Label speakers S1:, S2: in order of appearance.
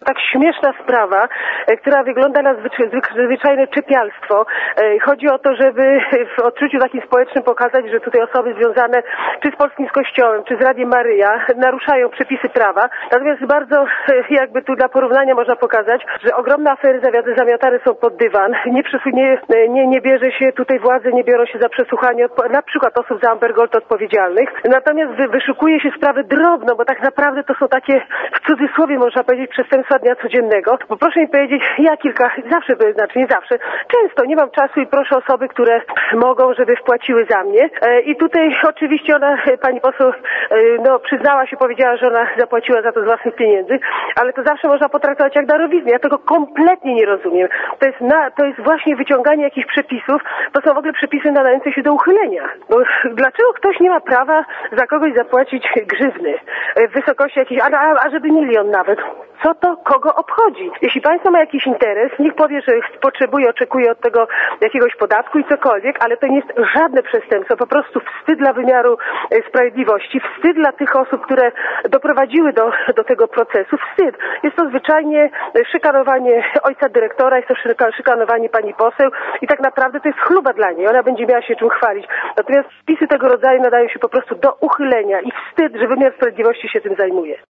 S1: tak śmieszna sprawa, która wygląda na zwyczajne czepialstwo. Chodzi o to, żeby w odczuciu takim społecznym pokazać, że tutaj osoby związane czy z Polskim z Kościołem, czy z Radiem Maryja naruszają przepisy prawa. Natomiast bardzo jakby tu dla porównania można pokazać, że ogromne afery zamiatane są pod dywan. Nie bierze się tutaj władze, nie biorą się za przesłuchanie na przykład osób za Amber Gold odpowiedzialnych. Natomiast wyszukuje się sprawę drobną, bo tak naprawdę to są takie w cudzysłowie można powiedzieć przestępstwa dnia codziennego. Bo proszę mi powiedzieć, nie zawsze, często nie mam czasu i proszę osoby, które mogą, żeby wpłaciły za mnie. I tutaj oczywiście pani poseł, przyznała się, powiedziała, że ona zapłaciła za to z własnych pieniędzy, ale to zawsze można potraktować jak darowiznę. Ja tego kompletnie nie rozumiem. To jest właśnie wyciąganie jakichś przepisów, to są w ogóle przepisy nadające się do uchylenia. Bo dlaczego ktoś nie ma prawa za kogoś zapłacić grzywny w wysokości jakiejś, a żeby 1 000 000 nawet? Co to kogo obchodzi? Jeśli państwo ma jakiś interes, niech powie, że potrzebuje, oczekuje od tego jakiegoś podatku i cokolwiek, ale to nie jest żadne przestępstwo, po prostu wstyd dla wymiaru sprawiedliwości, wstyd dla tych osób, które doprowadziły do tego procesu, wstyd. Jest to zwyczajnie szykanowanie ojca dyrektora, jest to szykanowanie pani poseł i tak naprawdę to jest chluba dla niej, ona będzie miała się czym chwalić. Natomiast wpisy tego rodzaju nadają się po prostu do uchylenia i wstyd, że wymiar sprawiedliwości się tym zajmuje.